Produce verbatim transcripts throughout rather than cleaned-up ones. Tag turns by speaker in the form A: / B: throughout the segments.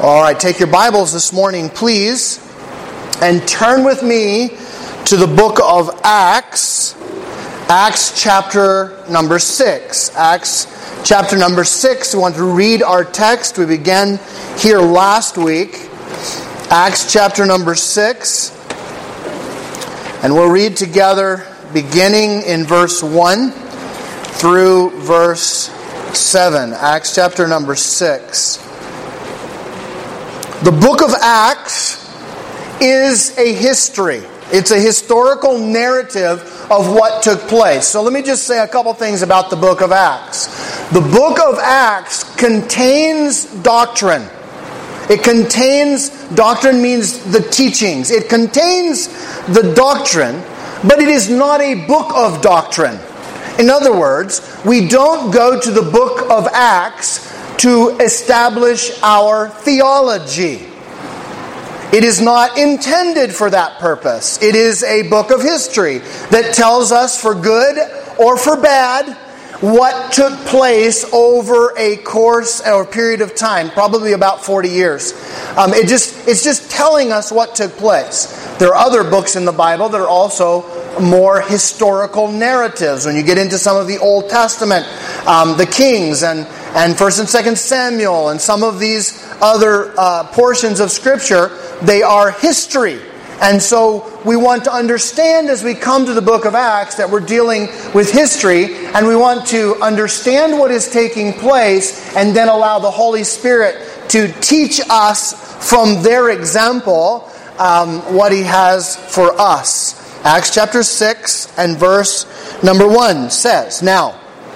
A: All right, take your Bibles this morning, please, and turn with me to the book of Acts, Acts chapter number six. Acts chapter number six, we want to read our text. We began here last week. Acts chapter number six, and we'll read together beginning in verse one through verse seven. Acts chapter number six. The book of Acts is a history. It's a historical narrative of what took place. So let me just say a couple things about the book of Acts. The book of Acts contains doctrine. It contains, doctrine means the teachings. It contains the doctrine, but it is not a book of doctrine. In other words, we don't go to the book of Acts to establish our theology. It is not intended for that purpose. It is a book of history that tells us for good or for bad what took place over a course or period of time, probably about forty years. Um, it just it's just telling us what took place. There are other books in the Bible that are also more historical narratives. When you get into some of the Old Testament, um, the Kings and and First and Second Samuel and some of these other uh, portions of Scripture, they are history. And so we want to understand as we come to the book of Acts that we're dealing with history, and we want to understand what is taking place and then allow the Holy Spirit to teach us from their example um, what He has for us. Acts chapter six and verse number one says, "Now,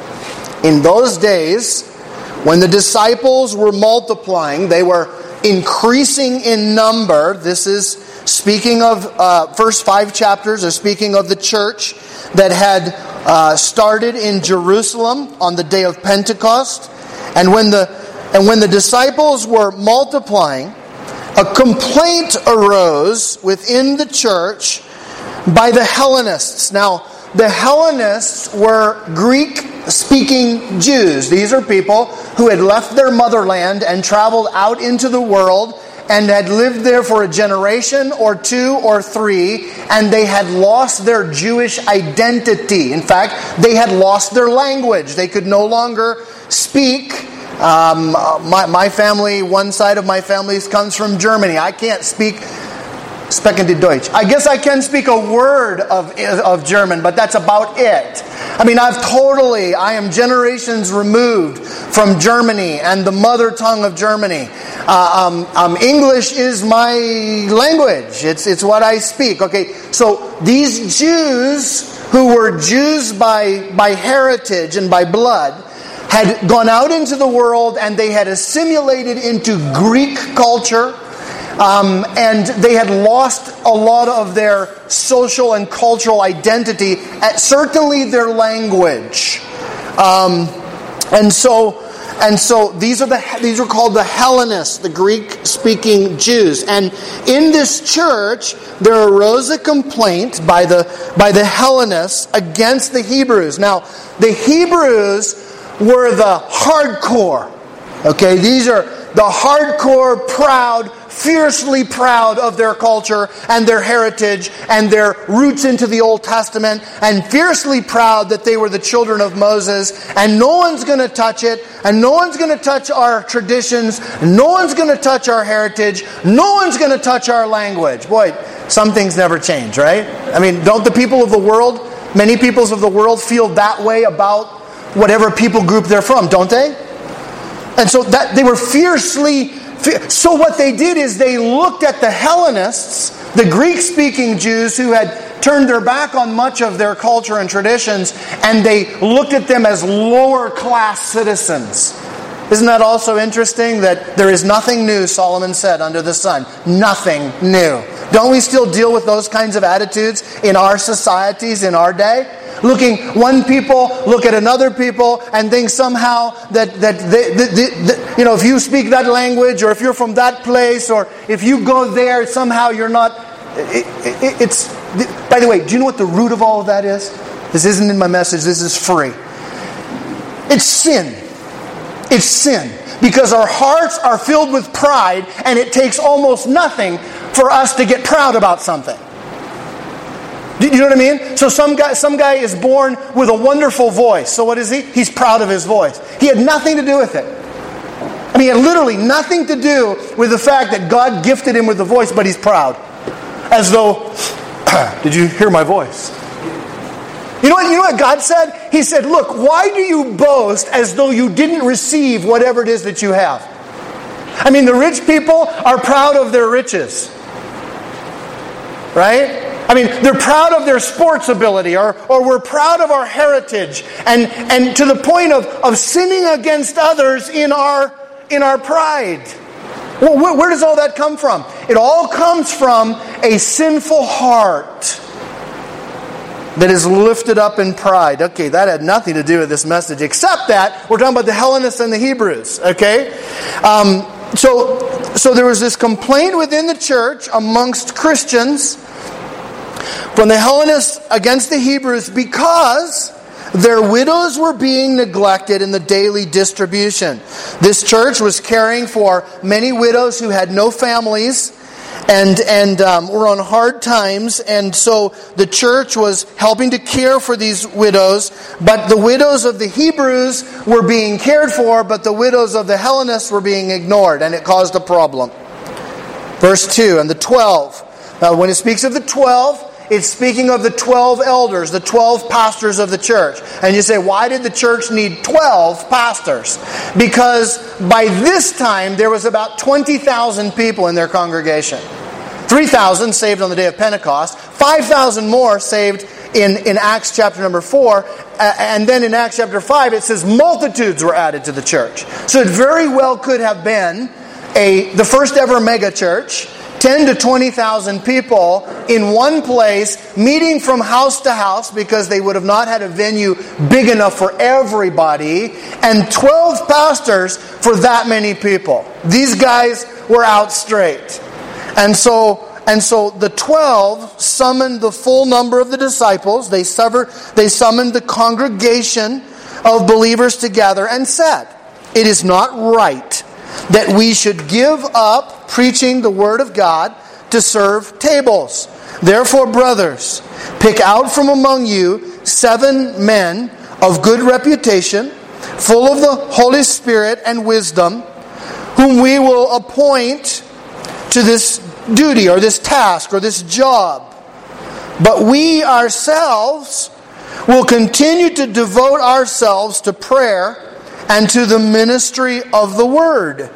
A: in those days, when the disciples were multiplying," they were increasing in number. This is speaking of uh, first five chapters, or speaking of the church that had uh, started in Jerusalem on the day of Pentecost. And when the and when the disciples were multiplying, a complaint arose within the church by the Hellenists. Now, the Hellenists were Greek-speaking Jews. These are people who had left their motherland and traveled out into the world and had lived there for a generation or two or three, and they had lost their Jewish identity. In fact, they had lost their language. They could no longer speak. Um, my, my family, one side of my family comes from Germany. I can't speak Sprechen die Deutsch. I guess I can speak a word of of German, but that's about it. I mean, I've totally, I am generations removed from Germany and the mother tongue of Germany. Uh, um, um, English is my language. It's it's what I speak. Okay, so these Jews who were Jews by by heritage and by blood had gone out into the world, and they had assimilated into Greek culture. Um, and they had lost a lot of their social and cultural identity, and certainly their language. Um, and so, and so these are the these are called the Hellenists, the Greek-speaking Jews. And in this church, there arose a complaint by the by the Hellenists against the Hebrews. Now, the Hebrews were the hardcore. Okay, these are the hardcore, proud, fiercely proud of their culture and their heritage and their roots into the Old Testament, and fiercely proud that they were the children of Moses, and no one's going to touch it, and no one's going to touch our traditions, no one's going to touch our heritage, no one's going to touch our language. Boy, some things never change, right? I mean, don't the people of the world, many peoples of the world feel that way about whatever people group they're from, don't they? And so that they were fiercely... So what they did is they looked at the Hellenists, the Greek-speaking Jews who had turned their back on much of their culture and traditions, and they looked at them as lower-class citizens. Isn't that also interesting that there is nothing new, Solomon said, under the sun? Nothing new. Don't we still deal with those kinds of attitudes in our societies, in our day? Looking one people, look at another people, and think somehow that that they, they, they, they, you know, if you speak that language, or if you're from that place, or if you go there, somehow you're not. It, it, it's. By the way, do you know what the root of all of that is? This isn't in my message. This is free. It's sin. It's sin. because our hearts are filled with pride, and it takes almost nothing for us to get proud about something. Do you know what I mean? So some guy, some guy is born with a wonderful voice. So what is he? He's proud of his voice. He had nothing to do with it. I mean, he had literally nothing to do with the fact that God gifted him with a voice, but he's proud. As though, did you hear my voice? You know what, you know what God said? He said, look, why do you boast as though you didn't receive whatever it is that you have? I mean, the rich people are proud of their riches. Right? I mean, they're proud of their sports ability, or, or we're proud of our heritage, and, and to the point of, of sinning against others in our, in our pride. Well, where, where does all that come from? It all comes from a sinful heart that is lifted up in pride. Okay, that had nothing to do with this message, except that we're talking about the Hellenists and the Hebrews. Okay? Um, so, so there was this complaint within the church amongst Christians from the Hellenists against the Hebrews because their widows were being neglected in the daily distribution. This church was caring for many widows who had no families and and um, were on hard times, and so the church was helping to care for these widows, but the widows of the Hebrews were being cared for, but the widows of the Hellenists were being ignored, and it caused a problem. Verse two, and the twelve. Now, when it speaks of the twelve, it's speaking of the twelve elders, the twelve pastors of the church. And you say, why did the church need twelve pastors? Because by this time, there was about twenty thousand people in their congregation. three thousand saved on the day of Pentecost. five thousand more saved in, in Acts chapter number four. And then in Acts chapter five, it says multitudes were added to the church. So it very well could have been a the first ever mega church. ten to twenty thousand people in one place, meeting from house to house because they would have not had a venue big enough for everybody, and twelve pastors for that many people. These guys were out straight. And so and so the twelve summoned the full number of the disciples. They sever, they summoned the congregation of believers together and said, "It is not right that we should give up preaching the Word of God to serve tables. Therefore, brothers, pick out from among you seven men of good reputation, full of the Holy Spirit and wisdom, whom we will appoint to this duty or this task or this job. But we ourselves will continue to devote ourselves to prayer and to the ministry of the Word."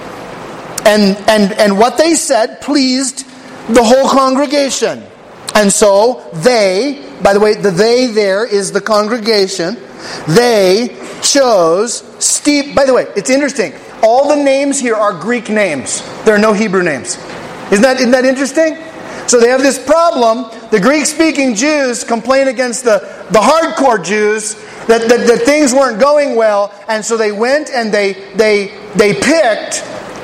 A: And, and, and what they said pleased the whole congregation. And so they, by the way, the they there is the congregation, they chose Steve. By the way, it's interesting. All the names here are Greek names. There are no Hebrew names. Isn't that, isn't that interesting? So they have this problem. The Greek-speaking Jews complain against the, the hardcore Jews that, that, that things weren't going well. And so they went and they they they picked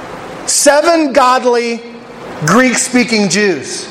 A: seven godly Greek-speaking Jews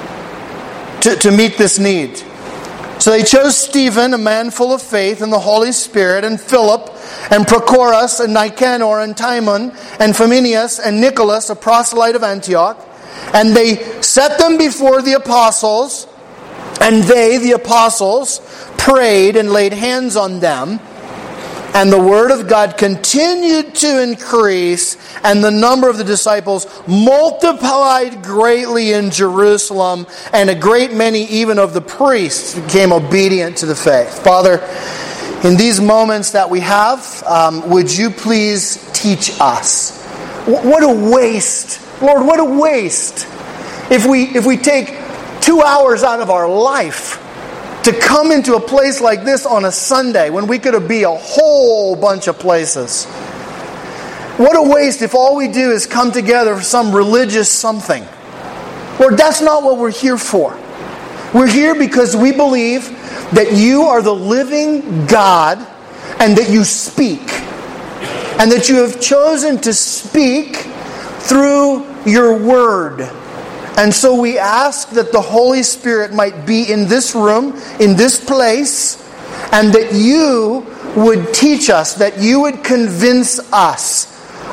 A: to, to meet this need. So they chose Stephen, a man full of faith and the Holy Spirit, and Philip, and Prochorus, and Nicanor, and Timon, and Phymenius, and Nicholas, a proselyte of Antioch. And they set them before the apostles, and they, the apostles, prayed and laid hands on them. And the Word of God continued to increase, and the number of the disciples multiplied greatly in Jerusalem, and a great many even of the priests became obedient to the faith. Father, in these moments that we have, um, would you please teach us? What a waste, Lord, what a waste if we if we take two hours out of our life to come into a place like this on a Sunday when we could be a whole bunch of places. What a waste if all we do is come together for some religious something. Lord, that's not what we're here for. We're here because we believe that you are the living God and that you speak. And that you have chosen to speak through your word. And so we ask that the Holy Spirit might be in this room, in this place, and that you would teach us, that you would convince us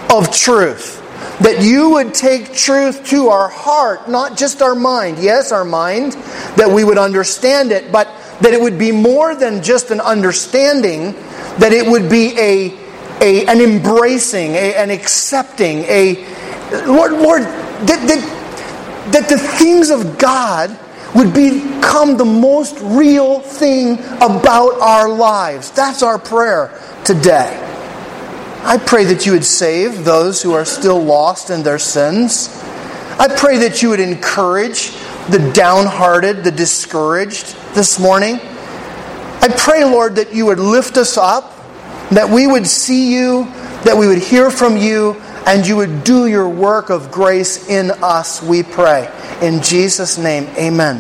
A: of truth. That you would take truth to our heart, not just our mind. Yes, our mind, that we would understand it, but that it would be more than just an understanding, that it would be a, a an embracing, a, an accepting, a Lord, Lord, that, that, that the things of God would become the most real thing about our lives. That's our prayer today. I pray that you would save those who are still lost in their sins. I pray that you would encourage the downhearted, the discouraged this morning. I pray, Lord, that you would lift us up, that we would see you, that we would hear from you, and you would do your work of grace in us, we pray. In Jesus' name, amen.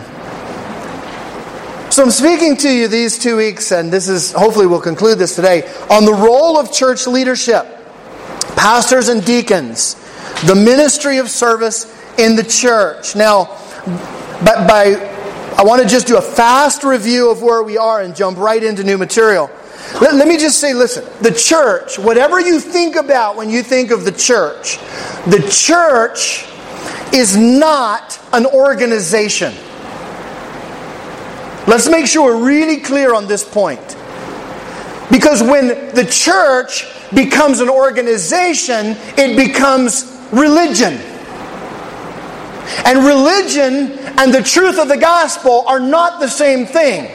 A: So I'm speaking to you these two weeks, and this is, hopefully we'll conclude this today, on the role of church leadership, pastors and deacons, the ministry of service in the church. Now, by, by I want to just do a fast review of where we are and jump right into new material. Let, let me just say, listen, the church, whatever you think about when you think of the church, the church is not an organization. Let's make sure we're really clear on this point. Because when the church becomes an organization, it becomes religion. And religion and the truth of the gospel are not the same thing.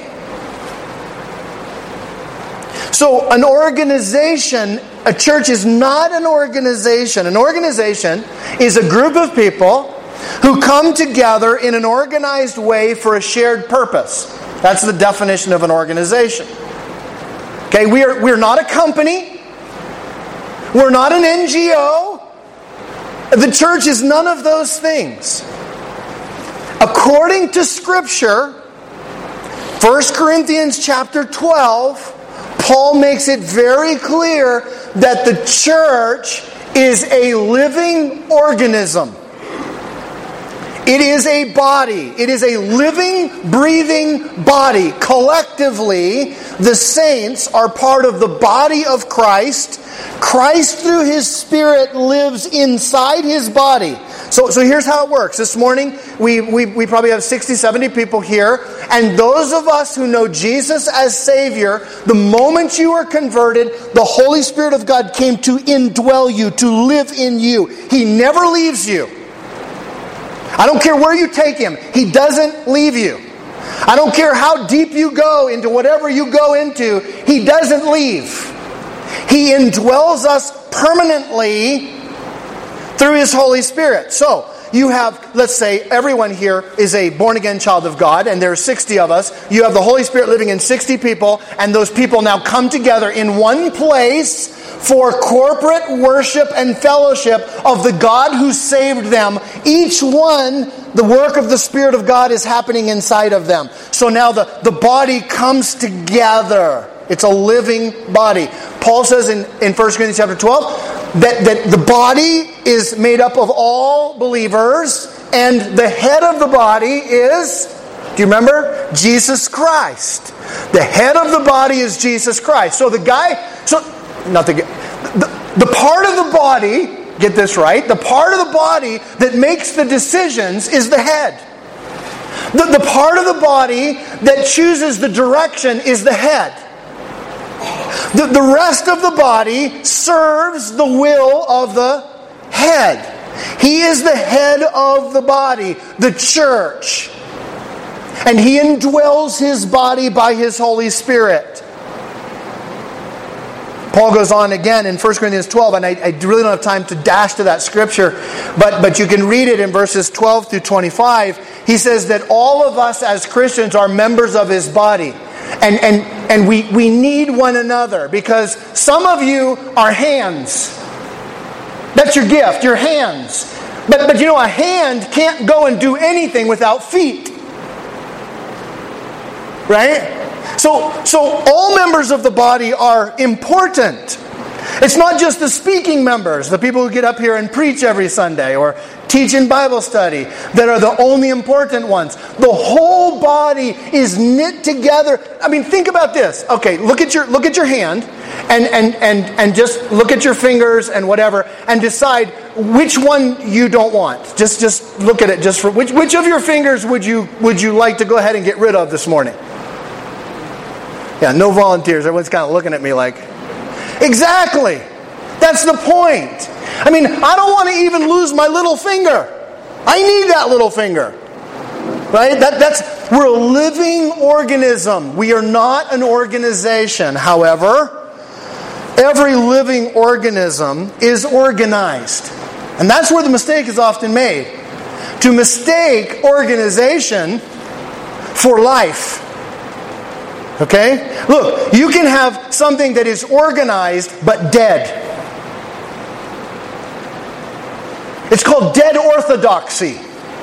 A: So an organization, a church is not an organization. An organization is a group of people who come together in an organized way for a shared purpose. That's the definition of an organization. Okay, we are we're not a company. We're not an N G O. The church is none of those things. According to Scripture, First Corinthians chapter twelve, Paul makes it very clear that the church is a living organism. It is a body. It is a living, breathing body. Collectively, the saints are part of the body of Christ. Christ, through His Spirit, lives inside His body. So, so here's how it works. This morning, we, we, we probably have sixty, seventy people here. And those of us who know Jesus as Savior, the moment you were converted, the Holy Spirit of God came to indwell you, to live in you. He never leaves you. I don't care where you take Him. He doesn't leave you. I don't care how deep you go into whatever you go into. He doesn't leave. He indwells us permanently through His Holy Spirit. So, you have, let's say, everyone here is a born-again child of God, and there are sixty of us. You have the Holy Spirit living in sixty people, and those people now come together in one place for corporate worship and fellowship of the God who saved them. Each one, the work of the Spirit of God is happening inside of them. So now the, the body comes together. It's a living body. Paul says in, in First Corinthians chapter twelve that, that the body is made up of all believers, and the head of the body is, do you remember? Jesus Christ. The head of the body is Jesus Christ. So the guy, so not the, the the part of the body, get this right, the part of the body that makes the decisions is the head. The, the part of the body that chooses the direction is the head. The, the rest of the body serves the will of the head. He is the head of the body, the church. And He indwells His body by His Holy Spirit. Paul goes on again in First Corinthians twelve, and I, I really don't have time to dash to that scripture, but, but you can read it in verses twelve through twenty-five. He says that all of us as Christians are members of His body. And, and, and we, we need one another, because some of you are hands. That's your gift, your hands. But, but you know, a hand can't go and do anything without feet. Right? So, so all members of the body are important. It's not just the speaking members, the people who get up here and preach every Sunday or teaching Bible study that are the only important ones. The whole body is knit together. I mean, think about this. Okay, look at your look at your hand and and and and just look at your fingers and whatever and decide which one you don't want. Just just look at it just for which which of your fingers would you would you like to go ahead and get rid of this morning? Yeah, no volunteers. Everyone's kind of looking at me like, exactly. That's the point. I mean, I don't want to even lose my little finger. I need that little finger. Right? That, that's we're a living organism. We are not an organization. However, every living organism is organized. And that's where the mistake is often made. To mistake organization for life. Okay? Look, you can have something that is organized but dead. It's called dead orthodoxy.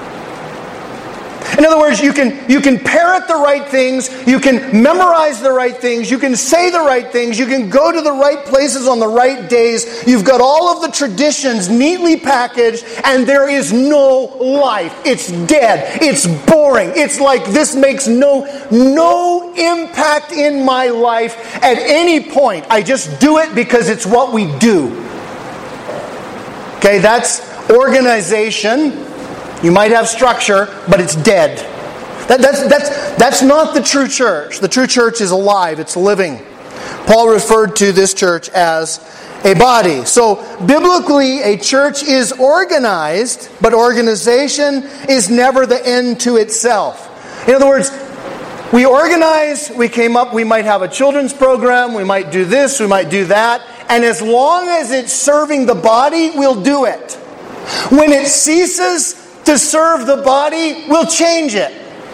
A: In other words, you can you can parrot the right things, you can memorize the right things, you can say the right things, you can go to the right places on the right days. You've got all of the traditions neatly packaged, and there is no life. It's dead. It's boring. It's like this makes no no impact in my life at any point. I just do it because it's what we do. Okay, that's organization. You might have structure, but it's dead. That, that's, that's, that's not the true church. The true church is alive. It's living. Paul referred to this church as a body. So, biblically, a church is organized, but organization is never the end to itself. In other words, we organize, we came up, we might have a children's program, we might do this, we might do that, and as long as it's serving the body, we'll do it. When it ceases to serve the body, we'll change it.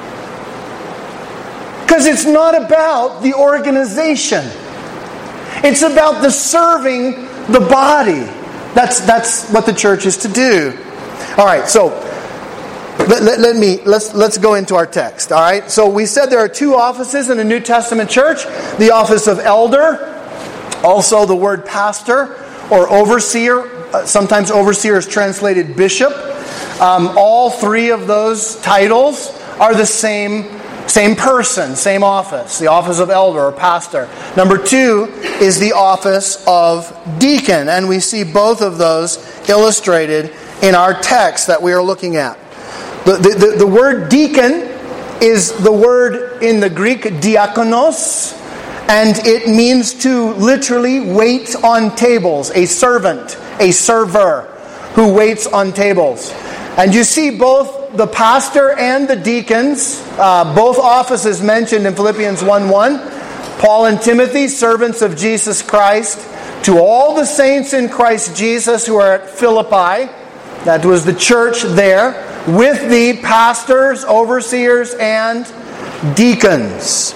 A: Because it's not about the organization. It's about the serving the body. That's that's what the church is to do. All right, so let, let, let me let's let's go into our text. All right, so we said there are two offices in the New Testament church: the office of elder, also the word pastor or overseer. Sometimes overseer is translated bishop. Um, all three of those titles are the same, same person, same office. The office of elder or pastor. Number two is the office of deacon. And we see both of those illustrated in our text that we are looking at. The, the, the, the word deacon is the word in the Greek diakonos. And it means to literally wait on tables. A servant, a server who waits on tables. And you see both the pastor and the deacons, uh, both offices mentioned in Philippians one one. Paul and Timothy, servants of Jesus Christ, to all the saints in Christ Jesus who are at Philippi. That was the church there, with the pastors, overseers, and deacons.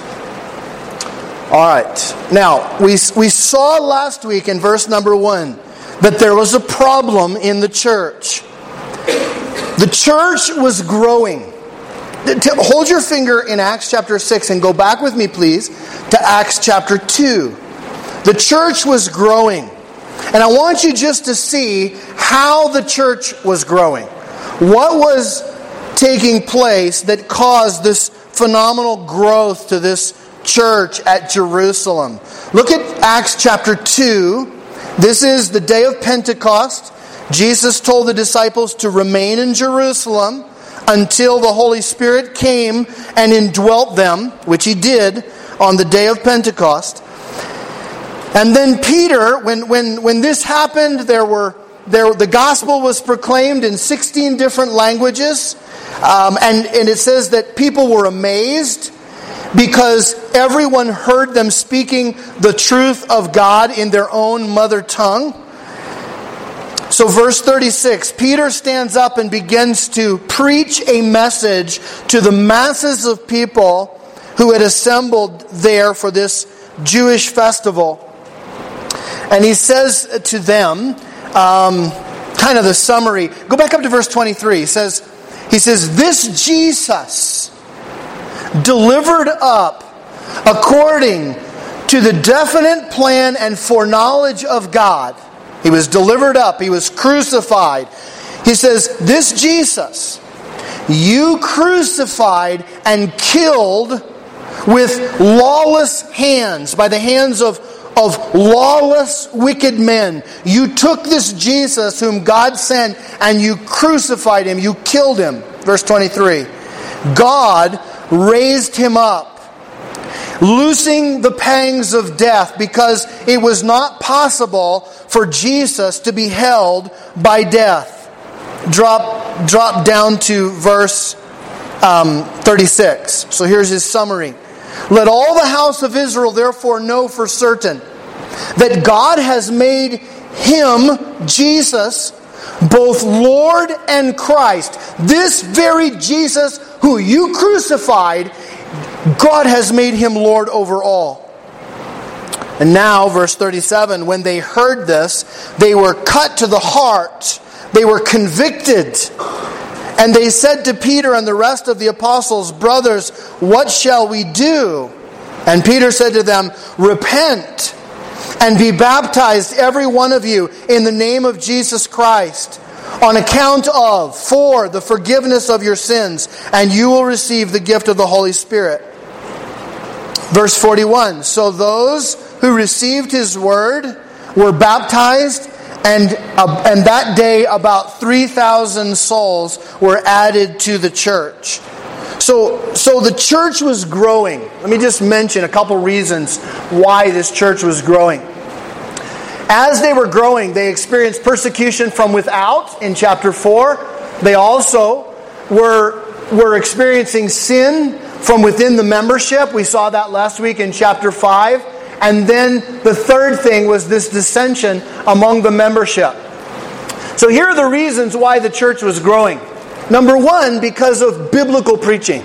A: All right. Now, we, we saw last week in verse number one that there was a problem in the church. The church was growing. Hold your finger in Acts chapter six and go back with me, please, to Acts chapter two. The church was growing. And I want you just to see how the church was growing. What was taking place that caused this phenomenal growth to this church at Jerusalem? Look at Acts chapter two. This is the day of Pentecost. Jesus told the disciples to remain in Jerusalem until the Holy Spirit came and indwelt them, which He did on the day of Pentecost. And then Peter, when when when this happened, there were there the gospel was proclaimed in sixteen different languages, um, and and it says that people were amazed because everyone heard them speaking the truth of God in their own mother tongue. So verse thirty-six, Peter stands up and begins to preach a message to the masses of people who had assembled there for this Jewish festival. And he says to them, um, kind of the summary. Go back up to verse twenty-three. He says, he says, "This Jesus, delivered up according to the definite plan and foreknowledge of God." He was delivered up. He was crucified. He says, this Jesus you crucified and killed with lawless hands, by the hands of, of lawless, wicked men. You took this Jesus whom God sent and you crucified him, you killed him. Verse twenty-three. God raised him up, loosing the pangs of death, because it was not possible for Jesus to be held by death. Drop, drop down to verse um, thirty-six. So here's his summary. Let all the house of Israel therefore know for certain that God has made him, Jesus, both Lord and Christ. This very Jesus who you crucified, God has made him Lord over all. And now, verse thirty-seven, when they heard this, they were cut to the heart. They were convicted. And they said to Peter and the rest of the apostles, brothers, what shall we do? And Peter said to them, repent and be baptized, every one of you, in the name of Jesus Christ, on account of, for the forgiveness of your sins, and you will receive the gift of the Holy Spirit. Verse forty-one, so those who received his word were baptized, and, uh, and that day about three thousand souls were added to the church. So, so the church was growing. Let me just mention a couple reasons why this church was growing. As they were growing, they experienced persecution from without in chapter four. They also were, were experiencing sin from within the membership. We saw that last week in chapter five. And then the third thing was this dissension among the membership. So here are the reasons why the church was growing. Number one, because of biblical preaching.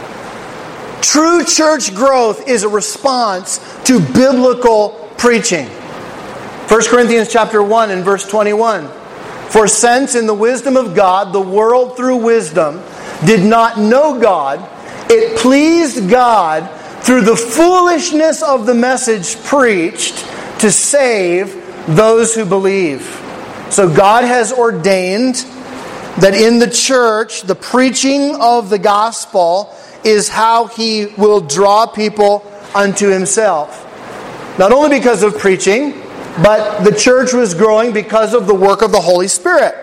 A: True church growth is a response to biblical preaching. First Corinthians chapter one and verse twenty-one. For since in the wisdom of God, the world through wisdom did not know God, it pleased God through the foolishness of the message preached to save those who believe. So God has ordained that in the church, the preaching of the gospel is how he will draw people unto himself. Not only because of preaching, but the church was growing because of the work of the Holy Spirit.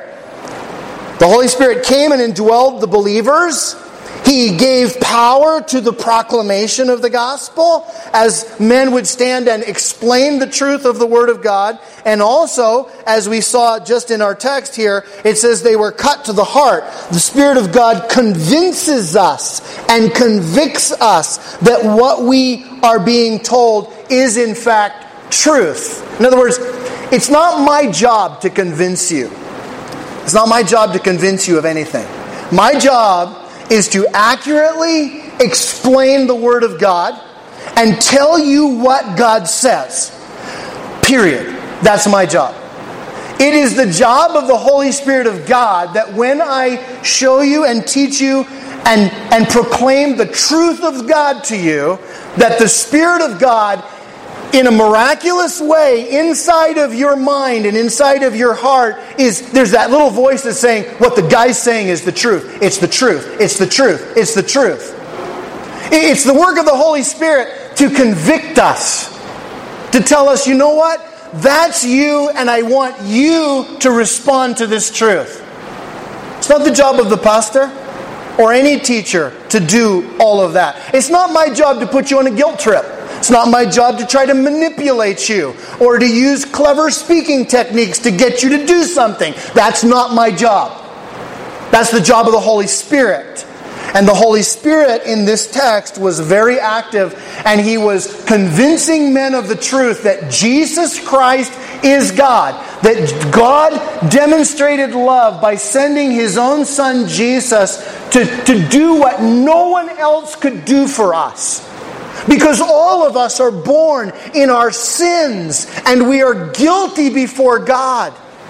A: The Holy Spirit came and indwelled the believers. He gave power to the proclamation of the gospel as men would stand and explain the truth of the Word of God. And also, as we saw just in our text here, it says they were cut to the heart. The Spirit of God convinces us and convicts us that what we are being told is in fact truth. In other words, it's not my job to convince you. It's not my job to convince you of anything. My job is to accurately explain the Word of God and tell you what God says. Period. That's my job. It is the job of the Holy Spirit of God that when I show you and teach you and, and proclaim the truth of God to you, that the Spirit of God in a miraculous way inside of your mind and inside of your heart is, there's that little voice that's saying, what the guy's saying is the truth. It's the truth. It's the truth. It's the truth. It's the work of the Holy Spirit to convict us. To tell us, you know what? That's you, and I want you to respond to this truth. It's not the job of the pastor or any teacher to do all of that. It's not my job to put you on a guilt trip. It's not my job to try to manipulate you or to use clever speaking techniques to get you to do something. That's not my job. That's the job of the Holy Spirit. And the Holy Spirit in this text was very active, and he was convincing men of the truth that Jesus Christ is God. That God demonstrated love by sending his own Son Jesus to, to do what no one else could do for us. Because all of us are born in our sins and we are guilty before God.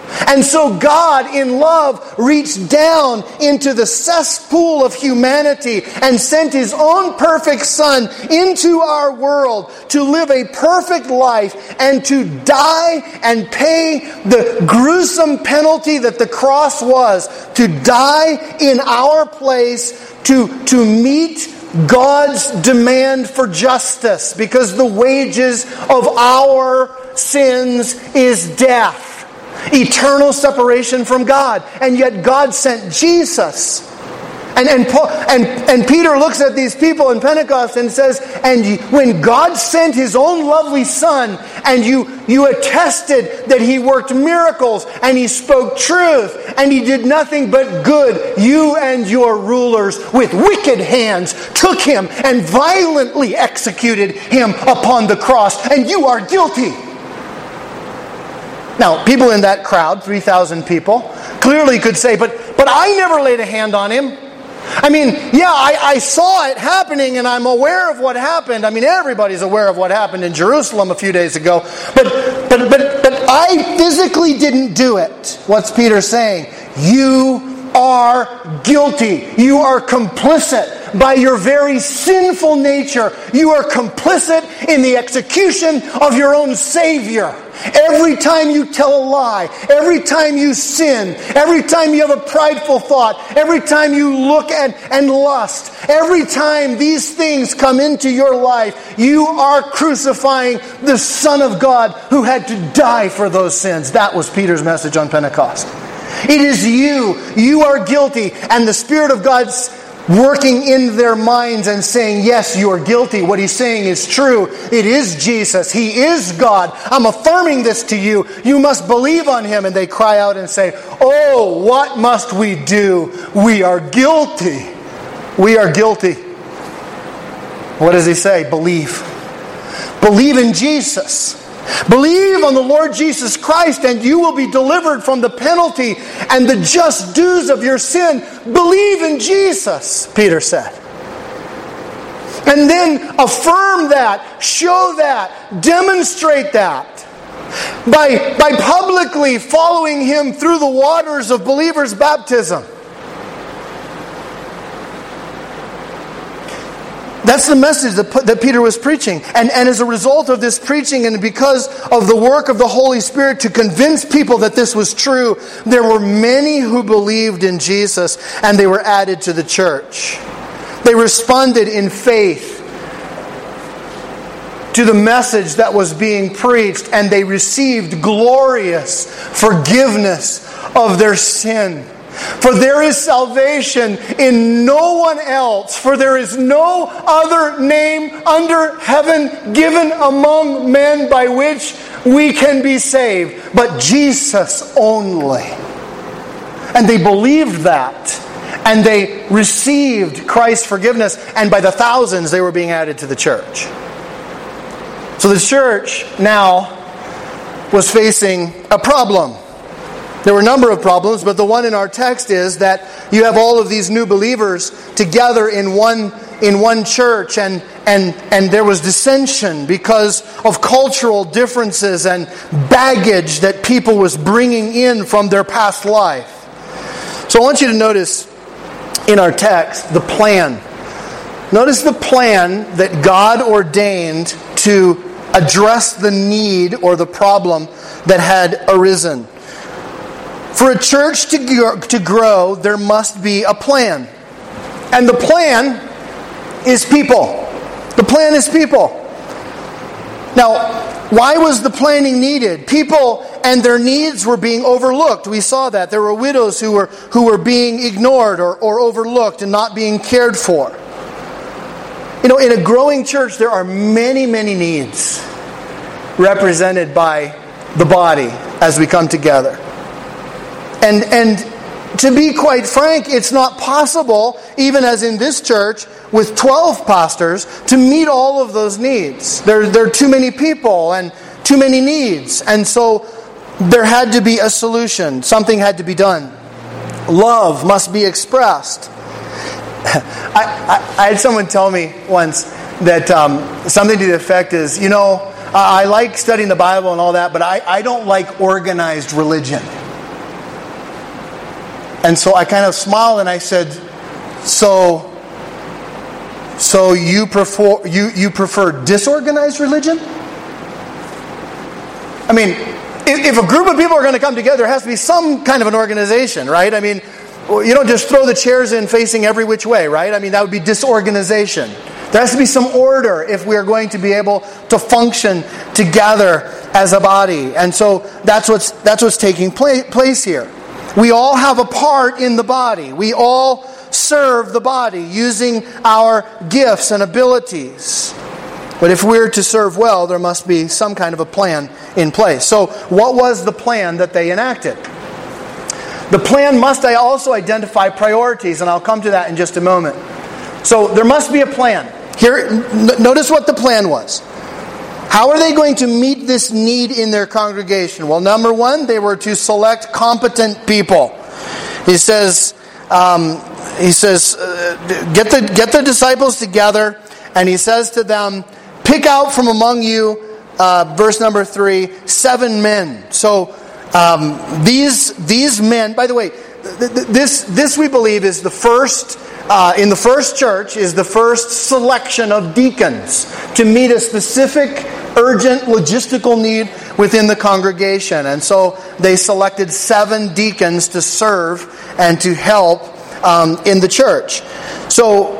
A: And so God, in love, reached down into the cesspool of humanity and sent His own perfect Son into our world to live a perfect life and to die and pay the gruesome penalty that the cross was, to die in our place, to, to meet God's demand for justice, because the wages of our sins is death. Eternal separation from God. And yet God sent Jesus. And, and, Paul, and, and Peter looks at these people in Pentecost and says, and when God sent His own lovely Son, and you, you attested that He worked miracles, and He spoke truth, and He did nothing but good, you and your rulers with wicked hands took Him and violently executed Him upon the cross, and you are guilty. Now, people in that crowd, three thousand people, clearly could say, but, but I never laid a hand on Him. I mean, yeah, I, I saw it happening and I'm aware of what happened. I mean, everybody's aware of what happened in Jerusalem a few days ago. But, but, but, but I physically didn't do it. What's Peter saying? You are guilty. You are complicit. By your very sinful nature, you are complicit in the execution of your own Savior. Every time you tell a lie, every time you sin, every time you have a prideful thought, every time you look at and lust, every time these things come into your life, you are crucifying the Son of God who had to die for those sins. That was Peter's message on Pentecost. It is you. You are guilty. And the Spirit of God's working in their minds and saying, yes, you are guilty. What He's saying is true. It is Jesus. He is God. I'm affirming this to you. You must believe on Him. And they cry out and say, oh, what must we do? We are guilty. We are guilty. What does He say? Believe. Believe in Jesus. Believe on the Lord Jesus Christ and you will be delivered from the penalty and the just dues of your sin. Believe in Jesus, Peter said. And then affirm that, show that, demonstrate that by, by publicly following Him through the waters of believers' baptism. That's the message that, that Peter was preaching. And, and as a result of this preaching and because of the work of the Holy Spirit to convince people that this was true, there were many who believed in Jesus and they were added to the church. They responded in faith to the message that was being preached and they received glorious forgiveness of their sin. For there is salvation in no one else, for there is no other name under heaven given among men by which we can be saved, but Jesus only. And they believed that, and they received Christ's forgiveness, and by the thousands they were being added to the church. So the church now was facing a problem. There were a number of problems, but the one in our text is that you have all of these new believers together in one in one church, and and and there was dissension because of cultural differences and baggage that people was bringing in from their past life. So I want you to notice in our text the plan. Notice the plan that God ordained to address the need or the problem that had arisen. For a church to to grow, there must be a plan. And the plan is people. The plan is people. Now, why was the planning needed? People and their needs were being overlooked. We saw that. There were widows who were who were being ignored or, or overlooked and not being cared for. You know, in a growing church, there are many, many needs represented by the body as we come together. And and to be quite frank, it's not possible, even as in this church, with twelve pastors, to meet all of those needs. There, there are too many people and too many needs. And so there had to be a solution. Something had to be done. Love must be expressed. I, I, I had someone tell me once that um, something to the effect is, you know, I like studying the Bible and all that, but I, I don't like organized religion. And so I kind of smiled and I said, so, so you prefer, you, you prefer disorganized religion? I mean, if, if a group of people are going to come together, there has to be some kind of an organization, right? I mean, you don't just throw the chairs in facing every which way, right? I mean, that would be disorganization. There has to be some order if we are going to be able to function together as a body. And so that's what's that's what's taking place here. We all have a part in the body. We all serve the body using our gifts and abilities. But if we're to serve well, there must be some kind of a plan in place. So what was the plan that they enacted? The plan must also identify priorities, and I'll come to that in just a moment. So there must be a plan. Here, n- notice what the plan was. How are they going to meet this need in their congregation? Well, number one, they were to select competent people. He says, um, he says, uh, get the get the disciples together, and he says to them, pick out from among you, uh, verse number three, seven men. So um, these these men. By the way, th- th- this this we believe is the first. Uh, in the first church is the first selection of deacons to meet a specific, urgent, logistical need within the congregation. And so they selected seven deacons to serve and to help um, in the church. So,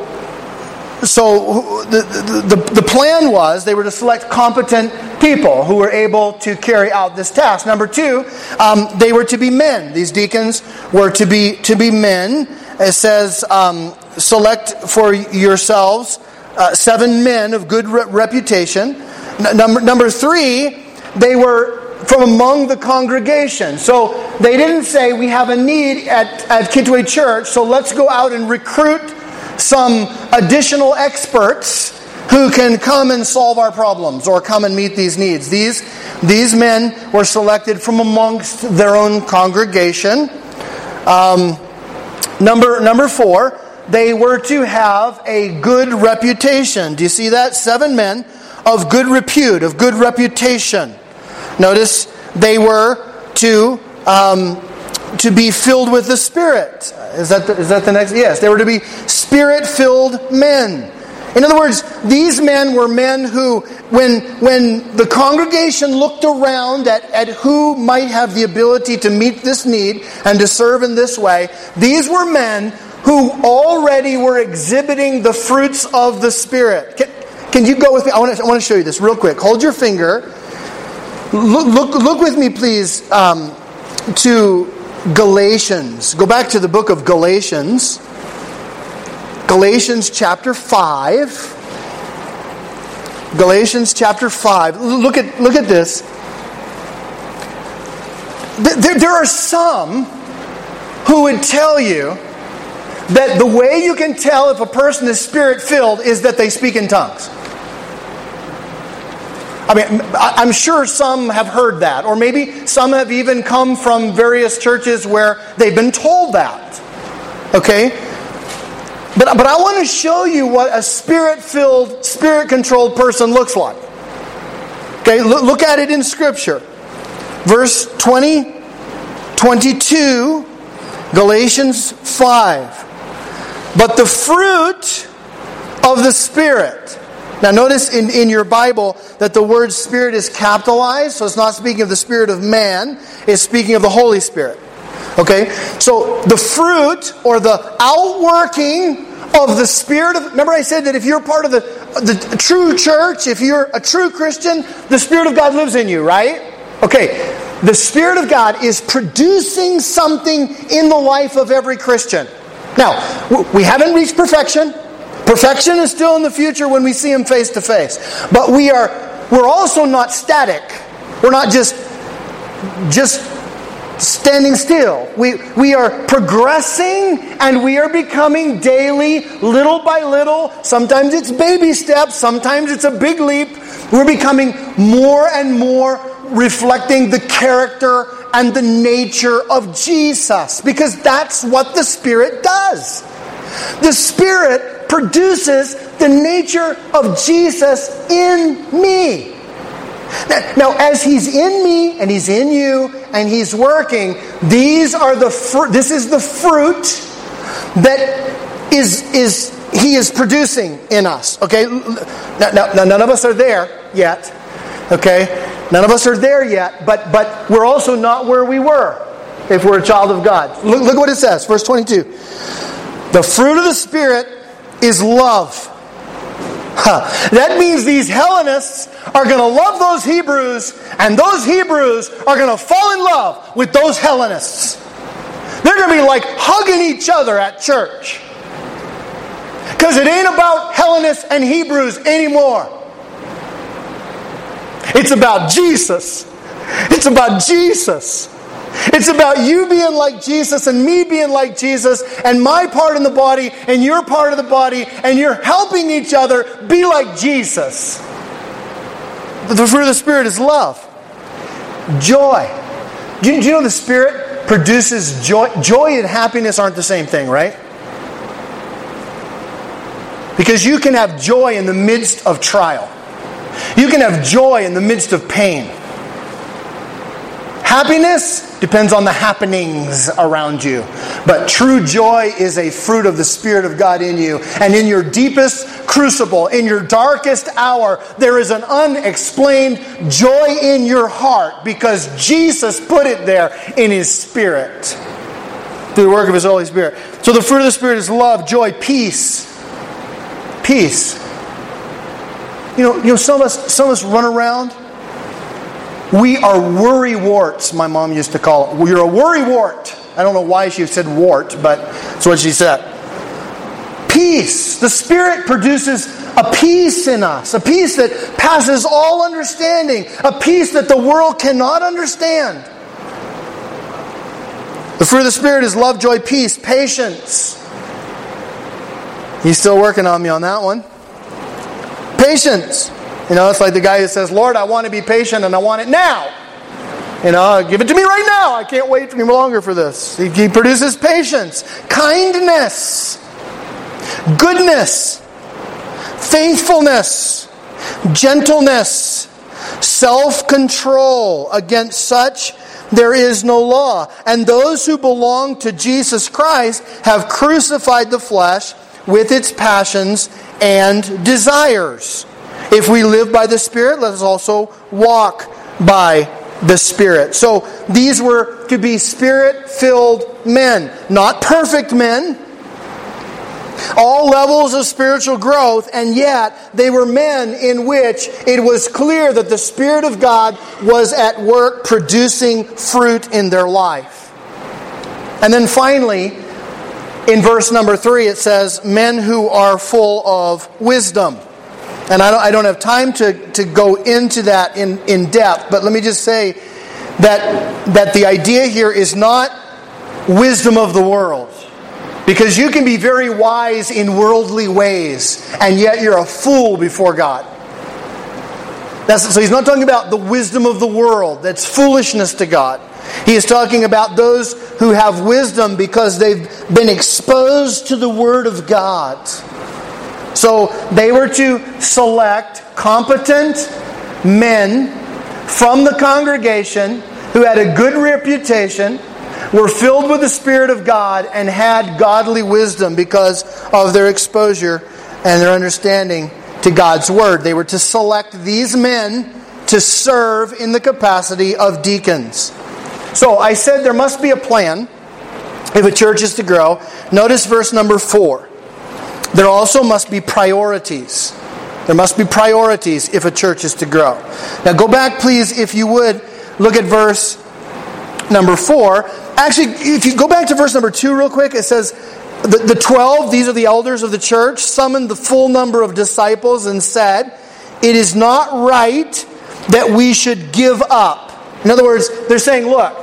A: so the, the, the plan was they were to select competent people who were able to carry out this task. Number two, um, they were to be men. These deacons were to be to be men. It says, um, select for yourselves uh, seven men of good re- reputation. N- number, number three, they were from among the congregation. So they didn't say, we have a need at, at Kitwe Church, so let's go out and recruit some additional experts who can come and solve our problems or come and meet these needs. These, these men were selected from amongst their own congregation. Um... Number number four, they were to have a good reputation. Do you see that? Seven men of good repute, of good reputation. Notice they were to um, to be filled with the Spirit. Is that the, is that the next? Yes, they were to be Spirit-filled men. In other words, these men were men who, when, when the congregation looked around at, at who might have the ability to meet this need and to serve in this way, these were men who already were exhibiting the fruits of the Spirit. Can, can you go with me? I want to, I want to show you this real quick. Hold your finger. Look, look, look with me, please, um, to Galatians. Go back to the book of Galatians. Galatians chapter five. Galatians chapter five. Look at look at this. There, there are some who would tell you that the way you can tell if a person is Spirit-filled is that they speak in tongues. I mean, I'm sure some have heard that, or maybe some have even come from various churches where they've been told that. Okay? But, but I want to show you what a Spirit-filled, Spirit-controlled person looks like. Okay, look, look at it in Scripture. Verse twenty, twenty-two, Galatians five. But the fruit of the Spirit. Now notice in, in your Bible that the word Spirit is capitalized, so it's not speaking of the Spirit of man, it's speaking of the Holy Spirit. Okay, so the fruit or the outworking of the Spirit of... Remember I said that if you're part of the, the true church, if you're a true Christian, the Spirit of God lives in you, right? Okay, the Spirit of God is producing something in the life of every Christian. Now, we haven't reached perfection. Perfection is still in the future when we see Him face to face. But we are, we're also not static. We're not just... just standing still. We we are progressing and we are becoming daily, little by little. Sometimes it's baby steps, sometimes it's a big leap. We're becoming more and more reflecting the character and the nature of Jesus, because that's what the Spirit does. The Spirit produces the nature of Jesus in me. Now, as He's in me and He's in you and He's working, these are the fr- this is the fruit that is is He is producing in us. Okay, now, now, now none of us are there yet. Okay, none of us are there yet, but but we're also not where we were if we're a child of God. Look, look what it says, verse twenty-two. The fruit of the Spirit is love. Huh. That means these Hellenists are going to love those Hebrews, and those Hebrews are going to fall in love with those Hellenists. They're going to be like hugging each other at church. Because it ain't about Hellenists and Hebrews anymore. It's about Jesus. It's about Jesus. It's about you being like Jesus and me being like Jesus and my part in the body and your part of the body, and you're helping each other be like Jesus. The fruit of the Spirit is love. Joy. Do you, do you know the Spirit produces joy? Joy and happiness aren't the same thing, right? Because you can have joy in the midst of trial. You can have joy in the midst of pain. Happiness depends on the happenings around you. But true joy is a fruit of the Spirit of God in you. And in your deepest crucible, in your darkest hour, there is an unexplained joy in your heart because Jesus put it there in His Spirit through the work of His Holy Spirit. So the fruit of the Spirit is love, joy, peace. Peace. You know, you know, some of us, some of us run around. We are worry warts, my mom used to call it. You're a worry wart. I don't know why she said wart, but that's what she said. Peace. The Spirit produces a peace in us. A peace that passes all understanding. A peace that the world cannot understand. The fruit of the Spirit is love, joy, peace, patience. He's still working on me on that one. Patience. You know, it's like the guy who says, Lord, I want to be patient and I want it now. You know, give it to me right now. I can't wait any longer for this. He, he produces patience, kindness, goodness, faithfulness, gentleness, self-control. Against such there is no law. And those who belong to Jesus Christ have crucified the flesh with its passions and desires. If we live by the Spirit, let us also walk by the Spirit. So these were to be Spirit-filled men. Not perfect men. All levels of spiritual growth, and yet they were men in which it was clear that the Spirit of God was at work producing fruit in their life. And then finally, in verse number three, it says, men who are full of wisdom. And I don't, I don't have time to, to go into that in, in depth, but let me just say that, that the idea here is not wisdom of the world. Because you can be very wise in worldly ways, and yet you're a fool before God. That's, so he's not talking about the wisdom of the world. That's foolishness to God. He is talking about those who have wisdom because they've been exposed to the Word of God. So they were to select competent men from the congregation who had a good reputation, were filled with the Spirit of God, and had godly wisdom because of their exposure and their understanding to God's Word. They were to select these men to serve in the capacity of deacons. So I said there must be a plan if a church is to grow. Notice verse number four. There also must be priorities. There must be priorities if a church is to grow. Now go back, please, if you would, look at verse number four. Actually, if you go back to verse number two real quick, it says, the, the twelve, these are the elders of the church, summoned the full number of disciples and said, it is not right that we should give up. In other words, they're saying, look,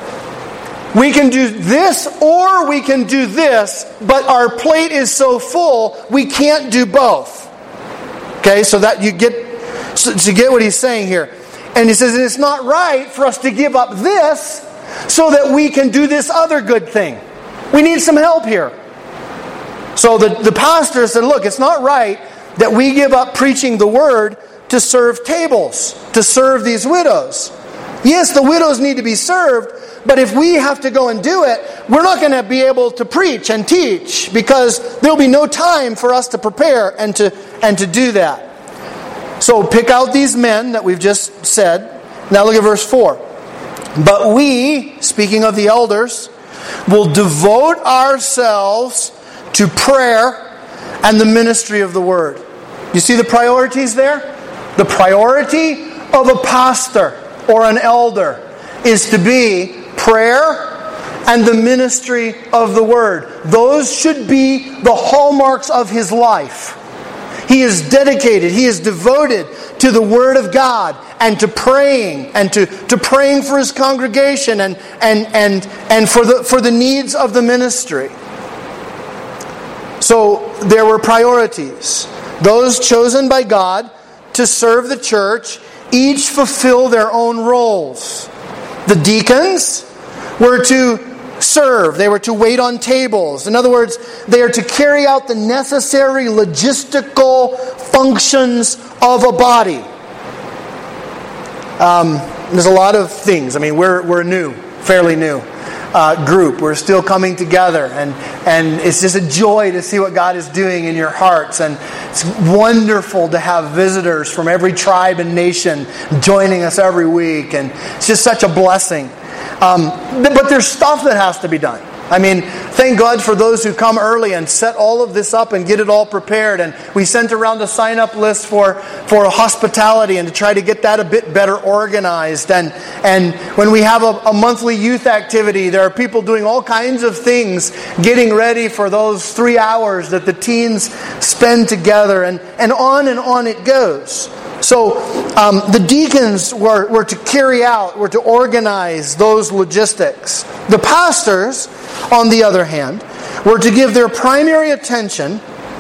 A: we can do this or we can do this, but our plate is so full, we can't do both. Okay, so that you get, so to get what he's saying here. And he says, it's not right for us to give up this so that we can do this other good thing. We need some help here. So the, the pastor said, look, it's not right that we give up preaching the Word to serve tables, to serve these widows. Yes, the widows need to be served, but if we have to go and do it, we're not going to be able to preach and teach because there'll be no time for us to prepare and to and to do that. So pick out these men that we've just said. Now look at verse four. But we, speaking of the elders, will devote ourselves to prayer and the ministry of the word. You see the priorities there? The priority of a pastor or an elder is to be prayer and the ministry of the word. Those should be the hallmarks of his life. He is dedicated, he is devoted to the Word of God and to praying and to, to praying for his congregation and, and, and, and for the for the needs of the ministry. So there were priorities. Those chosen by God to serve the church each fulfill their own roles. The deacons were to serve. They were to wait on tables. In other words, they are to carry out the necessary logistical functions of a body. Um, there's a lot of things. I mean, we're we're new, fairly new uh, group. We're still coming together, and and it's just a joy to see what God is doing in your hearts. And it's wonderful to have visitors from every tribe and nation joining us every week, and it's just such a blessing. Um, but there's stuff that has to be done. I mean, thank God for those who come early and set all of this up and get it all prepared. And we sent around a sign-up list for, for hospitality and to try to get that a bit better organized. And and when we have a, a monthly youth activity, there are people doing all kinds of things, getting ready for those three hours that the teens spend together. And, and on and on it goes. So um, the deacons were, were to carry out, were to organize those logistics. The pastors, on the other hand, were to give their primary attention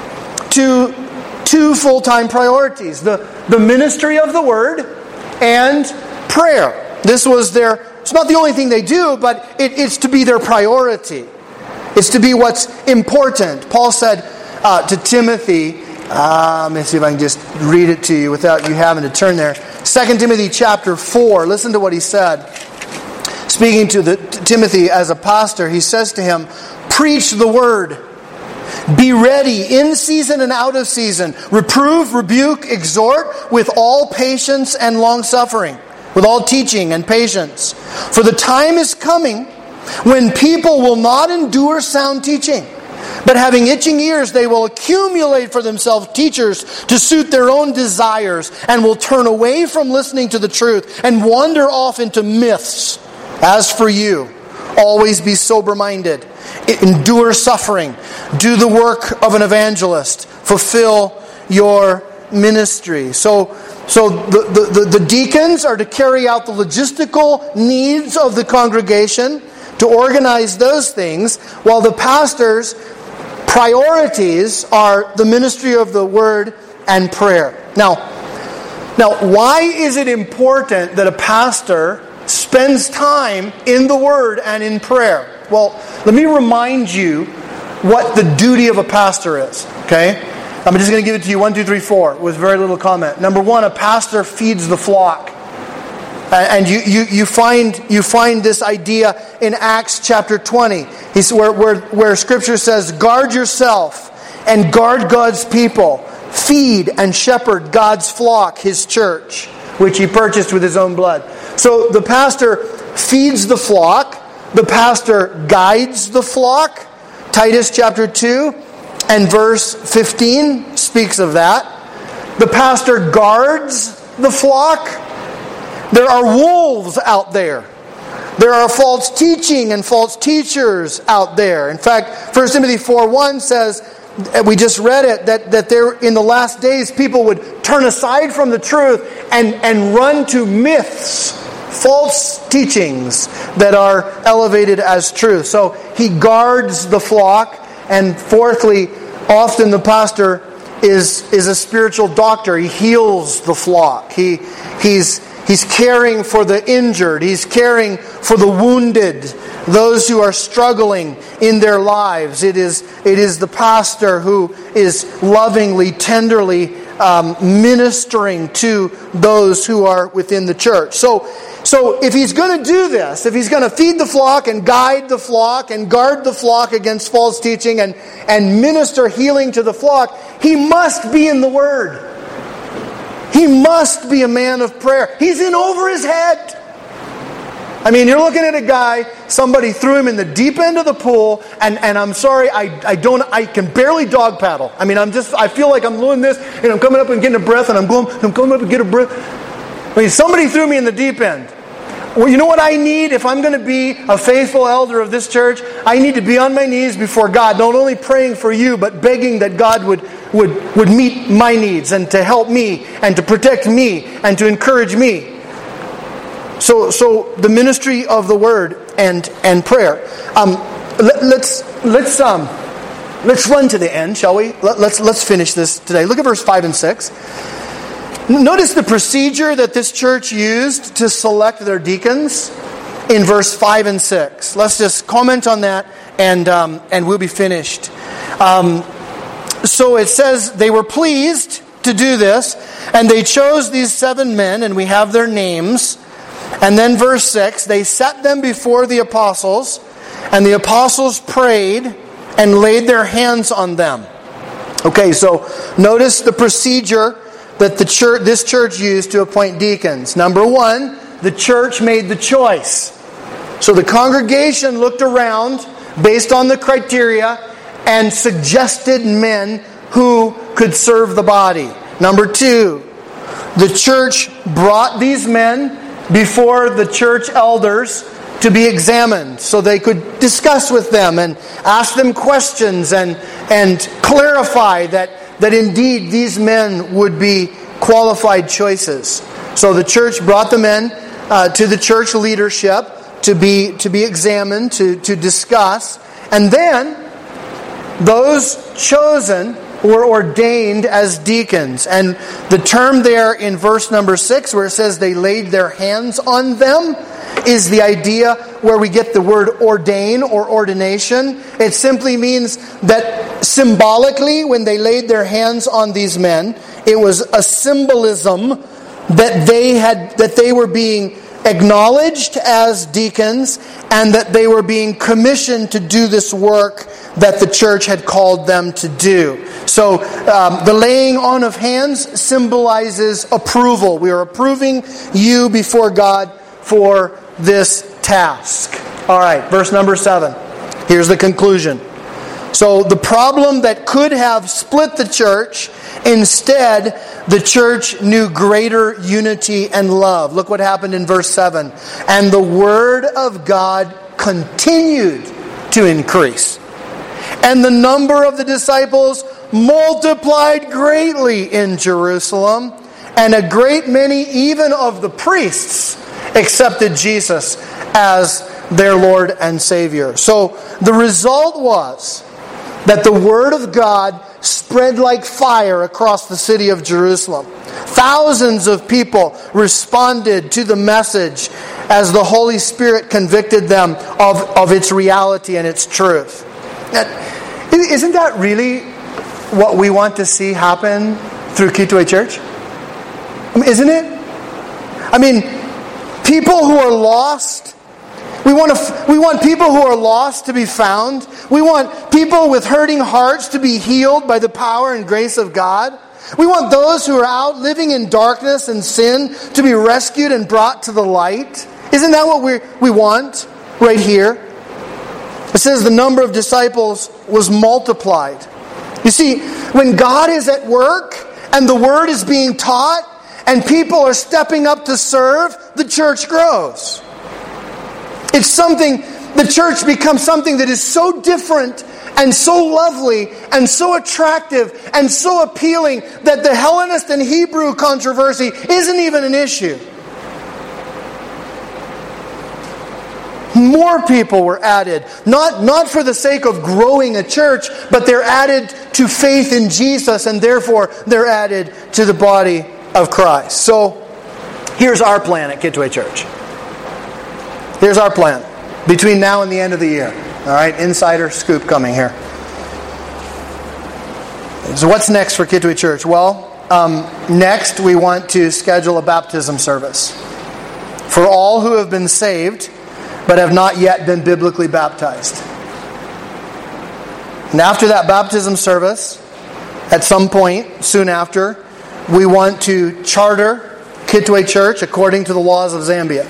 A: to two full-time priorities. The, the ministry of the word and prayer. This was their, it's not the only thing they do, but it, it's to be their priority. It's to be what's important. Paul said uh, to Timothy, Uh, let me see if I can just read it to you without you having to turn there. Second Timothy chapter four. Listen to what he said. Speaking to, the, to Timothy as a pastor, he says to him, "Preach the word. Be ready in season and out of season. Reprove, rebuke, exhort with all patience and long suffering, with all teaching and patience. For the time is coming when people will not endure sound teaching. But having itching ears, they will accumulate for themselves teachers to suit their own desires, and will turn away from listening to the truth and wander off into myths. As for you, always be sober-minded, endure suffering, do the work of an evangelist, fulfill your ministry." So, so the, the, the deacons are to carry out the logistical needs of the congregation, to organize those things, while the pastors' priorities are the ministry of the word and prayer. Now, now, why is it important that a pastor spends time in the word and in prayer? Well, let me remind you what the duty of a pastor is. Okay, I'm just going to give it to you one, two, three, four with very little comment. Number one, a pastor feeds the flock. And you, you, you find you find this idea in Acts chapter twenty. He's where, where, where Scripture says, "Guard yourself and guard God's people. Feed and shepherd God's flock, His church, which He purchased with His own blood." So the pastor feeds the flock. The pastor guides the flock. Titus chapter two and verse fifteen speaks of that. The pastor guards the flock. There are wolves out there. There are false teaching and false teachers out there. In fact, First Timothy four one says, we just read it, that, that there in the last days people would turn aside from the truth and, and run to myths, false teachings that are elevated as truth. So he guards the flock. And fourthly, often the pastor is, is a spiritual doctor. He heals the flock. He he's He's caring for the injured. He's caring for the wounded, those who are struggling in their lives. It is, it is the pastor who is lovingly, tenderly um, ministering to those who are within the church. So, so if he's going to do this, if he's going to feed the flock and guide the flock and guard the flock against false teaching and, and minister healing to the flock, he must be in the Word. He must be a man of prayer. He's in over his head. I mean, you're looking at a guy, somebody threw him in the deep end of the pool, and, and I'm sorry, I, I don't, I can barely dog paddle. I mean, I'm just, I feel like I'm doing this, and I'm coming up and getting a breath, and I'm going, I'm coming up and getting a breath. I mean, somebody threw me in the deep end. Well, you know what I need if I'm going to be a faithful elder of this church? I need to be on my knees before God, not only praying for you, but begging that God would, would, would meet my needs and to help me and to protect me and to encourage me. So, so the ministry of the Word and and prayer. Um, let, let's let's um, let's run to the end, shall we? Let, let's let's finish this today. Look at verse five and six. Notice the procedure that this church used to select their deacons in verse five and six. Let's just comment on that, and um, and we'll be finished. Um, so it says they were pleased to do this, and they chose these seven men, and we have their names. And then verse six, they set them before the apostles, and the apostles prayed and laid their hands on them. Okay, so notice the procedure that the church, this church used to appoint deacons. Number one, the church made the choice. So the congregation looked around based on the criteria and suggested men who could serve the body. Number two, the church brought these men before the church elders to be examined so they could discuss with them and ask them questions and, and clarify that, that indeed these men would be qualified choices. So the church brought the men uh, to the church leadership to be, to be examined, to, to discuss. And then those chosen were ordained as deacons. And the term there in verse number six, where it says they laid their hands on them, is the idea where we get the word ordain or ordination. It simply means that symbolically, when they laid their hands on these men, it was a symbolism that they had, that they were being acknowledged as deacons and that they were being commissioned to do this work that the church had called them to do. So um, the laying on of hands symbolizes approval. We are approving you before God for this task. All right, verse number seven. Here's the conclusion. So the problem that could have split the church, instead, the church knew greater unity and love. Look what happened in verse seven. And the word of God continued to increase. And the number of the disciples multiplied greatly in Jerusalem. And a great many even of the priests accepted Jesus as their Lord and Savior. So the result was that the Word of God spread like fire across the city of Jerusalem. Thousands of people responded to the message as the Holy Spirit convicted them of, of its reality and its truth. Isn't that really what we want to see happen through Kitwe Church? Isn't it? I mean, people who are lost. We want to, we want people who are lost to be found. We want people with hurting hearts to be healed by the power and grace of God. We want those who are out living in darkness and sin to be rescued and brought to the light. Isn't that what we we want right here? It says the number of disciples was multiplied. You see, when God is at work and the Word is being taught and people are stepping up to serve, the church grows. It's something, the church becomes something that is so different and so lovely and so attractive and so appealing that the Hellenist and Hebrew controversy isn't even an issue. More people were added, not, not for the sake of growing a church, but they're added to faith in Jesus, and therefore they're added to the body of Christ. So here's our plan at Kitwe Church. Here's our plan between now and the end of the year. All right, insider scoop coming here. So what's next for Kitwe Church? Well, um, next we want to schedule a baptism service for all who have been saved but have not yet been biblically baptized. And after that baptism service, at some point soon after, we want to charter Kitwe Church according to the laws of Zambia.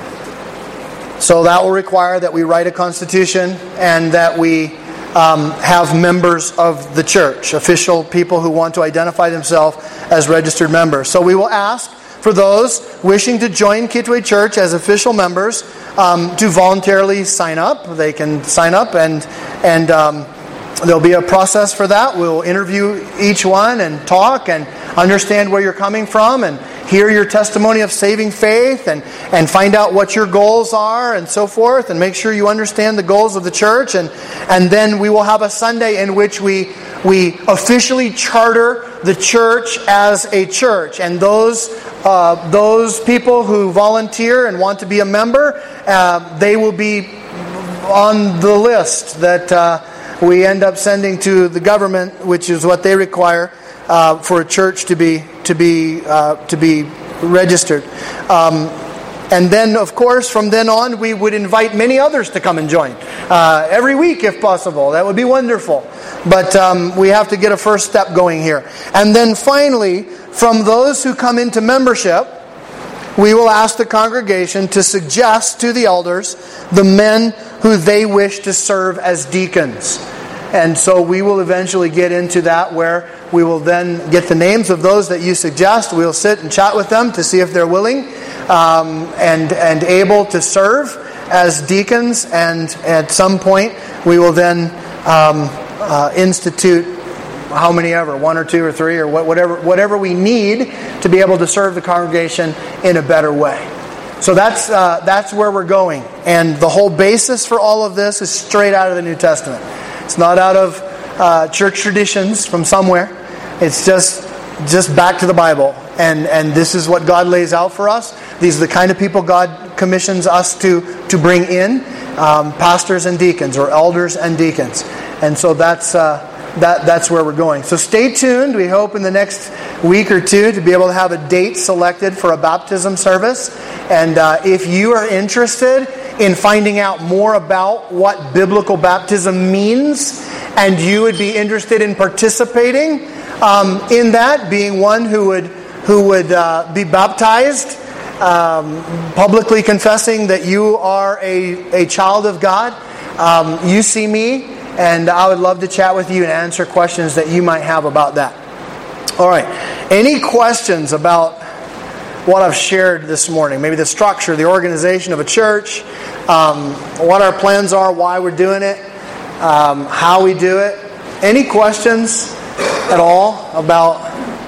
A: So that will require that we write a constitution and that we um, have members of the church, official people who want to identify themselves as registered members. So we will ask for those wishing to join Kitwe Church as official members um, to voluntarily sign up. They can sign up and and um, there'll be a process for that. We'll interview each one and talk and understand where you're coming from and hear your testimony of saving faith and, and find out what your goals are and so forth, and make sure you understand the goals of the church. And, and then we will have a Sunday in which we we officially charter the church as a church. And those uh, those people who volunteer and want to be a member, uh, they will be on the list that uh, we end up sending to the government, which is what they require uh, for a church to be to be uh, to be registered. Um, and then, of course, from then on, we would invite many others to come and join uh, every week, if possible. That would be wonderful. But um, we have to get a first step going here. And then, finally, from those who come into membership, we will ask the congregation to suggest to the elders the men who they wish to serve as deacons. And so we will eventually get into that, where we will then get the names of those that you suggest. We'll sit and chat with them to see if they're willing um, and and able to serve as deacons. And at some point, we will then um, uh, institute how many ever, one or two or three, or whatever whatever we need to be able to serve the congregation in a better way. So that's uh, that's where we're going. And the whole basis for all of this is straight out of the New Testament. It's not out of uh, church traditions from somewhere. It's just just back to the Bible. And and this is what God lays out for us. These are the kind of people God commissions us to, to bring in. Um, pastors and deacons, or elders and deacons. And so that's uh, that that's where we're going. So stay tuned. We hope in the next week or two to be able to have a date selected for a baptism service. And uh, if you are interested in finding out more about what biblical baptism means, and you would be interested in participating um, in that, being one who would who would uh, be baptized, um, publicly confessing that you are a, a child of God, um, you see me, and I would love to chat with you and answer questions that you might have about that. All right. Any questions about what I've shared this morning? Maybe the structure, the organization of a church, um, what our plans are, why we're doing it, um, how we do it. Any questions at all about?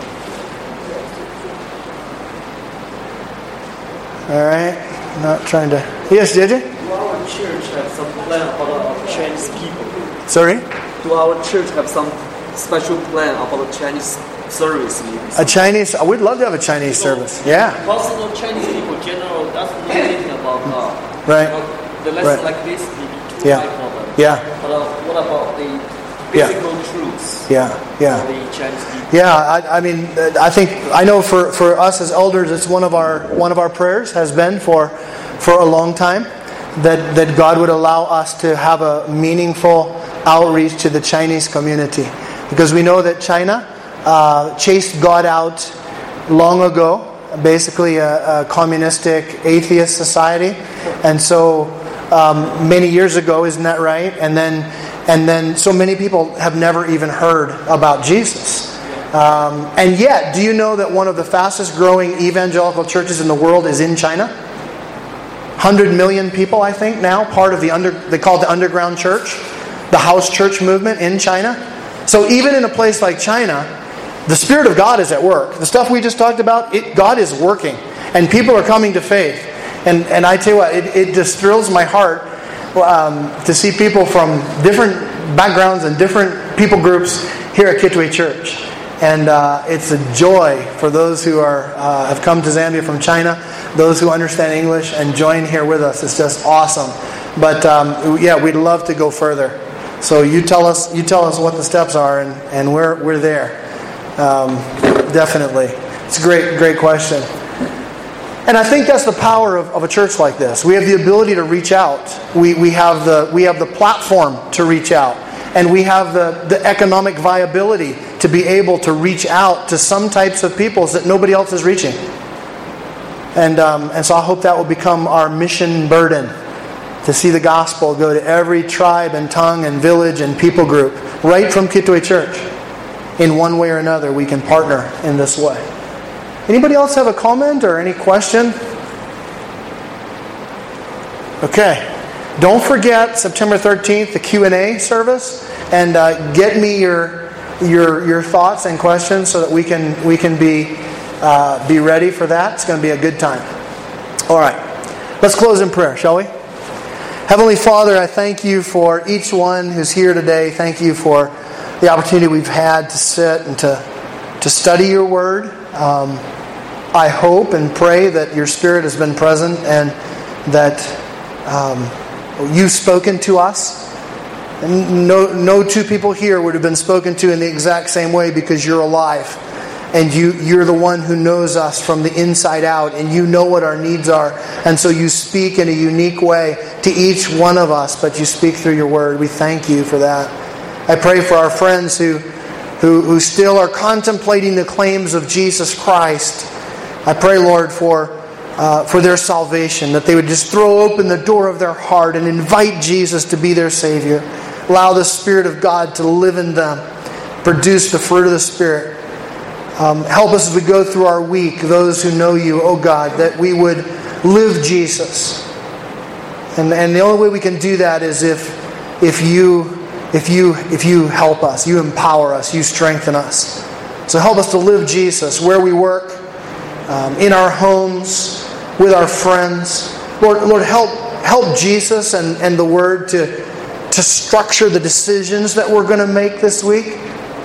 A: All right. Not trying to. Yes, did you?
B: Do our church have some plan about Chinese people?
A: Sorry?
B: Do our church have some special plan about Chinese service?
A: A Chinese, we'd love to have a Chinese service. Yeah.
B: Because you know, Chinese people generally doesn't know anything about uh,
A: right.
B: You know, the lessons right. like this may be too
A: yeah.
B: high for them.
A: Yeah.
B: But uh, what about the basic yeah. truths?
A: Yeah. Yeah.
B: For the Chinese people?
A: Yeah. I, I mean, I think I know for, for us as elders, it's one of our one of our prayers has been for for a long time that that God would allow us to have a meaningful outreach to the Chinese community, because we know that China uh, chased God out long ago. Basically, a, a communistic atheist society, and so um, many years ago, isn't that right? And then, and then, so many people have never even heard about Jesus. Um, and yet, do you know that one of the fastest growing evangelical churches in the world is in China? one hundred million people, I think, now part of the under. They call it the underground church, the house church movement in China. So even in a place like China, the Spirit of God is at work. The stuff we just talked about, it, God is working. And people are coming to faith. And and I tell you what, it, it just thrills my heart um, to see people from different backgrounds and different people groups here at Kitwe Church. And uh, it's a joy for those who are uh, have come to Zambia from China, those who understand English and join here with us. It's just awesome. But um, yeah, we'd love to go further. So you tell us you tell us what the steps are, and, and we're we're there. Um, definitely. It's a great, great question. And I think that's the power of, of a church like this. We have the ability to reach out. We we have the we have the platform to reach out. And we have the, the economic viability to be able to reach out to some types of peoples that nobody else is reaching. And um, and so I hope that will become our mission burden, to see the gospel go to every tribe and tongue and village and people group, right from Kitwe Church. In one way or another, we can partner in this way. Anybody else have a comment or any question? Okay. Don't forget September thirteenth, the Q and A service, and uh, get me your your your thoughts and questions so that we can we can be uh, be ready for that. It's going to be a good time. All right. Let's close in prayer, shall we? Heavenly Father, I thank you for each one who's here today. Thank you for the opportunity we've had to sit and to to study your word. Um, I hope and pray that your Spirit has been present and that um, you've spoken to us. And no, no two people here would have been spoken to in the exact same way, because you're alive. And you, you're the one who knows us from the inside out, and you know what our needs are. And so you speak in a unique way to each one of us, but you speak through your word. We thank you for that. I pray for our friends who, who, who still are contemplating the claims of Jesus Christ. I pray, Lord, for uh, for their salvation, that they would just throw open the door of their heart and invite Jesus to be their Savior. Allow the Spirit of God to live in them, produce the fruit of the Spirit. Um, help us as we go through our week, those who know you, oh God, that we would live Jesus. And and the only way we can do that is if if you if you if you help us, you empower us, you strengthen us. So help us to live Jesus where we work, um, in our homes, with our friends. Lord, Lord, help help Jesus and, and the Word to to structure the decisions that we're going to make this week.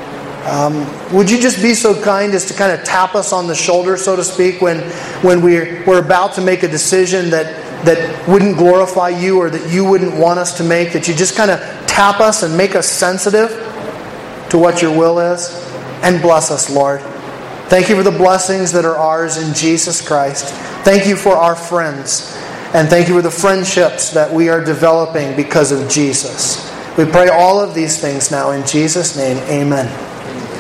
A: Um, would you just be so kind as to kind of tap us on the shoulder, so to speak, when when we're we're about to make a decision that that wouldn't glorify you or that you wouldn't want us to make, that you just kind of tap us and make us sensitive to what your will is, and bless us, Lord. Thank you for the blessings that are ours in Jesus Christ. Thank you for our friends, and thank you for the friendships that we are developing because of Jesus. We pray all of these things now in Jesus' name. Amen.